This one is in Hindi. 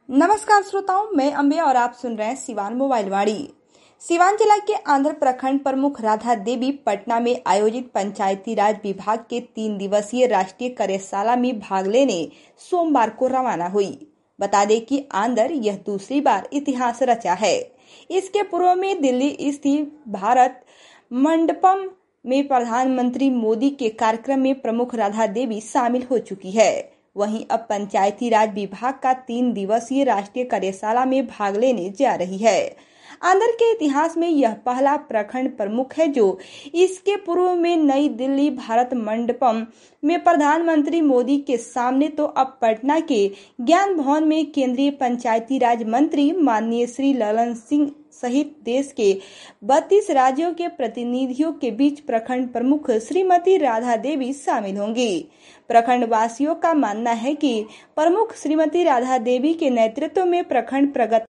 नमस्कार श्रोताओं, मैं अम्बे और आप सुन रहे हैं सिवान मोबाइल वाणी। सिवान जिला के आंध्र प्रखंड प्रमुख राधा देवी पटना में आयोजित पंचायती राज विभाग के 3 दिवसीय राष्ट्रीय कार्यशाला में भाग लेने सोमवार को रवाना हुई। बता दें कि आंध्र यह दूसरी बार इतिहास रचा है। इसके पूर्व में दिल्ली स्थित भारत मंडपम में प्रधानमंत्री मोदी के कार्यक्रम में प्रमुख राधा देवी शामिल हो चुकी है। वहीं अब पंचायती राज विभाग का 3 दिवसीय राष्ट्रीय कार्यशाला में भाग लेने जा रही है। आंध्र के इतिहास में यह पहला प्रखंड प्रमुख है जो इसके पूर्व में नई दिल्ली भारत मंडपम में प्रधानमंत्री मोदी के सामने तो अब पटना के ज्ञान भवन में केंद्रीय पंचायती राज मंत्री माननीय श्री ललन सिंह सहित देश के 32 राज्यों के प्रतिनिधियों के बीच प्रखंड प्रमुख श्रीमती राधा देवी शामिल होंगी। प्रखंड वासियों का मानना है कि प्रमुख श्रीमती राधा देवी के नेतृत्व में प्रखंड प्रगति